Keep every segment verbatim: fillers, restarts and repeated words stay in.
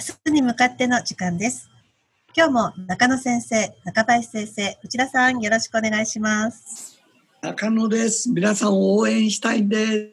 日に向かっての時間です。今日も中野先生、中林先生、内田さん、よろしくお願いします。 中野です。皆さんを応援したいんです。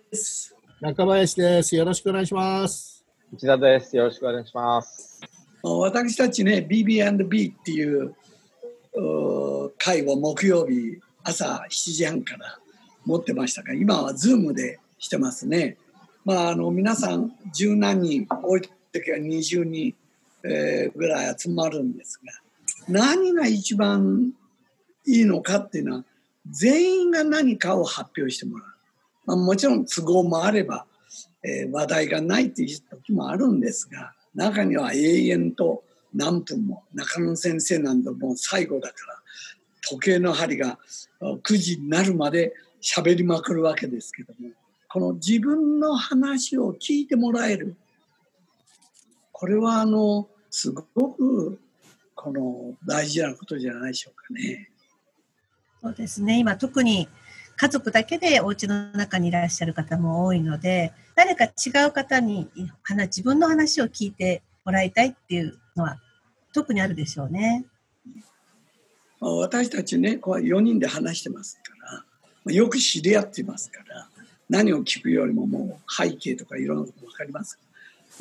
中林です。よろしくお願いします。 内田です。よろしくお願いします。 私たちね、ビービーアンドビー っていう会を木曜日朝しちじはんから持ってましたが、今は Zoom でしてますね。まあ、あの皆さん十何人、多い時はにじゅうにん、えー、ぐらい集まるんですが、何が一番いいのかっていうのは、全員が何かを発表してもらう。まあ、もちろん都合もあれば、えー、話題がないっていう時もあるんですが、中には永遠と何分も、中野先生なんてもう最後だから時計の針がくじになるまで喋りまくるわけですけども、この自分の話を聞いてもらえる、これはあのすごくこの大事なことじゃないでしょうかね。 そうですね。今特に家族だけでお家の中にいらっしゃる方も多いので、誰か違う方に自分の話を聞いてもらいたいっていうのは特にあるでしょうね。 私たちね、こうよにんで話してますから、よく知り合ってますから、何を聞くよりももう背景とかいろんなこと分かりますから、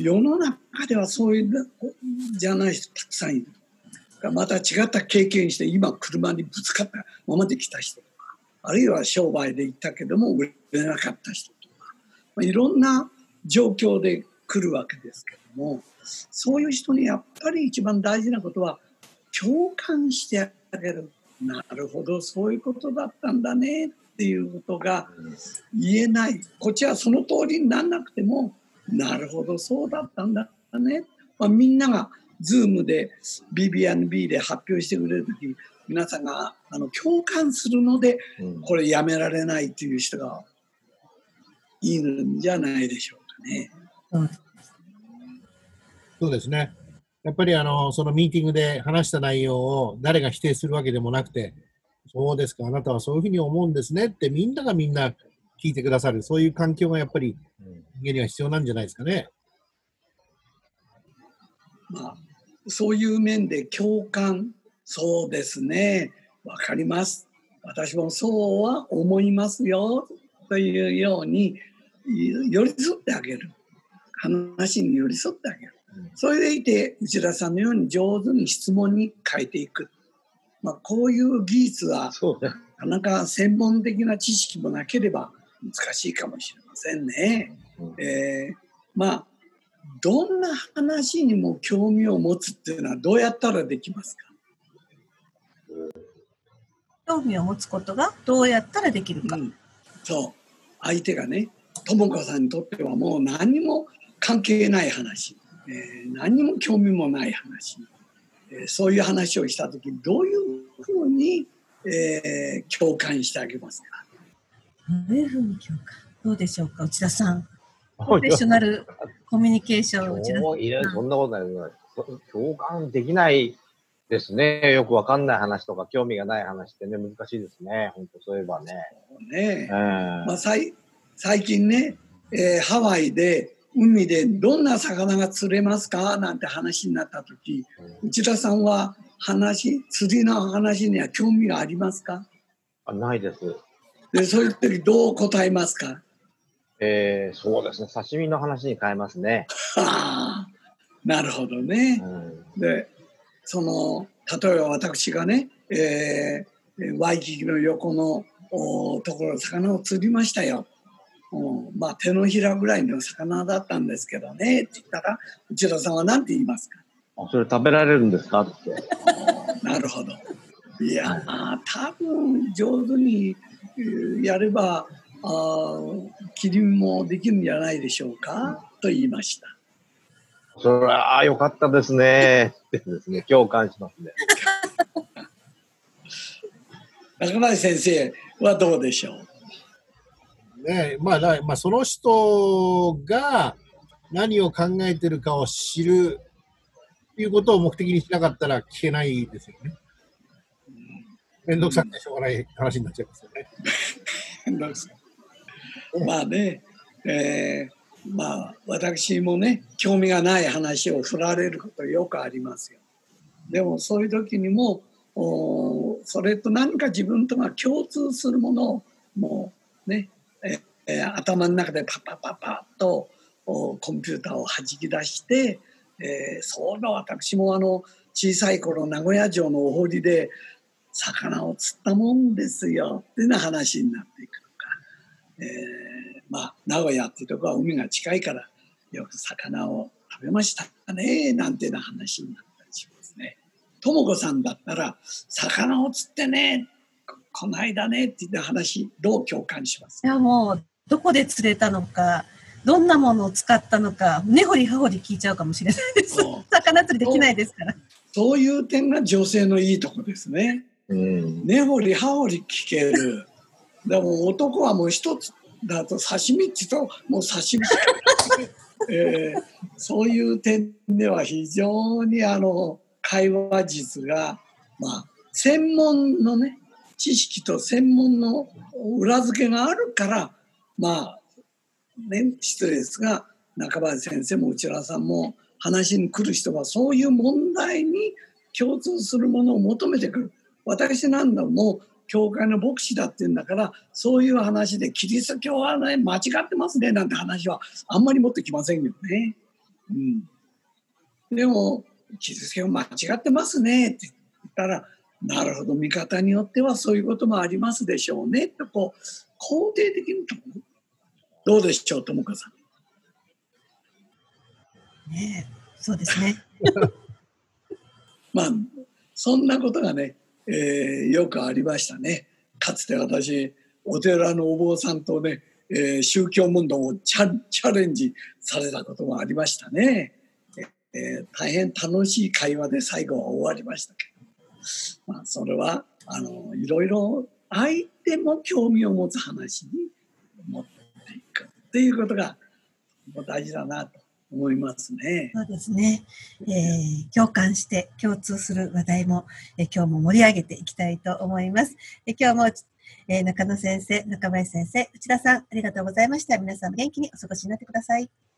世の中ではそういうじゃない人たくさんいる。また違った経験して今車にぶつかったままで来た人とか、あるいは商売で行ったけども売れなかった人とか、まあ、いろんな状況で来るわけですけども、そういう人にやっぱり一番大事なことは共感してあげる。なるほど、そういうことだったんだねっていうことが言えない。こっちはその通りにならなくても、なるほど、そうだったんだね。まあ、みんながZoom で ビービーアンドビー で発表してくれるとき、皆さんがあの共感するので、これやめられないという人がいいんじゃないでしょうかね。 うん、 そうですね。やっぱりあのそのミーティングで話した内容を誰が否定するわけでもなくて、そうですか、あなたはそういうふうに思うんですねってみんながみんな聞いてくださる、そういう環境がやっぱり人間には必要なんじゃないですかね。 まあ、そういう面で共感、そうですね、わかります。私もそうは思いますよというように寄り添ってあげる。話に寄り添ってあげる。それでいて内田さんのように上手に質問に変えていく。まあ、こういう技術はなかなか専門的な知識もなければ難しいかもしれませんね。えー、まあどんな話にも興味を持つっていうのはどうやったらできますか？ 興味を持つことがどうやったらできるか。うん、 そう。相手がね、智子さんにとってはもう何にも関係ない話、えー、何にも興味もない話、えー、そういう話をしたときどういうふうに、えー、共感してあげますか？ どういうふうに共感、どうでしょうか、内田さん。プロフェッショナルコミュニケーション、内田さん。 いや、そんなことない。共感できないですね。よくわかんない話とか興味がない話ってね、難しいですね。本当そういえばね。 ねえ、まあ、さい最近ね、えー、ハワイで海でどんな魚が釣れますかなんて話になったとき、うん、内田さんは話、釣りの話には興味がありますか？ あ、ないです。 で、そういう時どう答えますか？ えー、そうですね。刺身の話に変えますね。 はあ、なるほどね。うん、で、その例えば私がね、えー、ワイキキの横のところ魚を釣りましたよ。まあ手のひらぐらいの魚だったんですけどねって言ったら、内田さんは何て言いますか？ それ食べられるんですかって。 なるほど。いや、多分上手にやればあ切り身もできるんじゃないでしょうかと言いました。 それは良かったですねってですね、共感しますね。 中林先生はどうでしょう？ ねえ、まあ、だまあ、その人が何を考えてるかを知るということを目的にしなかったら聞けないですよね。めんどくさくてしょうがない話になっちゃいますよね。 まあね、えー、 まあ私もね興味がない話を振られることよくありますよ。でもそういう時にもそれと何か自分とが共通するものをもうね、ええ頭の中でパッパッパッパッとコンピューターをはじき出して、えー、そうだ私もあの小さい頃名古屋城のお堀で魚を釣ったもんですよっていうような話になっていくとか、えー、まあ名古屋っていうところは海が近いからよく魚を食べましたねなんていうような話になったりしますね。とも子さんだったら魚を釣ってねこの間ねって言った話どう共感しますか？ いやもうどこで釣れたのかどんなものを使ったのか根掘り葉掘り聞いちゃうかもしれないです。魚釣りできないですから。 そういう点が女性のいいとこですね。うん、根掘り葉掘り聞ける。でも男はもう一つだと刺身って言うともう刺身しかない、えー、そういう点では非常にあの会話術が、まあ、専門のね知識と専門の裏付けがあるからまあね失礼ですが中林先生も内田さんも話に来る人はそういう問題に共通するものを求めてくる。私なんだもう教会の牧師だって言うんだからそういう話でキリスト教はね間違ってますねなんて話はあんまり持ってきませんよね。うん、でもキリスト教間違ってますねって言ったらなるほど見方によってはそういうこともありますでしょうねとこう肯定的にとどうでしょうともかさん。 ねえ、そうですね。 まあそんなことがね、えー、よくありましたね。かつて私お寺のお坊さんとね、えー、宗教問答をチャ、チャレンジされたこともありましたね。えー、大変楽しい会話で最後は終わりましたけど、まあ、それはあのいろいろ相手も興味を持つ話に持っていくっていうことが大事だなと思いますね。 そうですね、えー、共感して共通する話題も、えー、今日も盛り上げていきたいと思います。えー、今日も、えー、中野先生、中林先生、内田さんありがとうございました。皆さん元気にお過ごしになってください。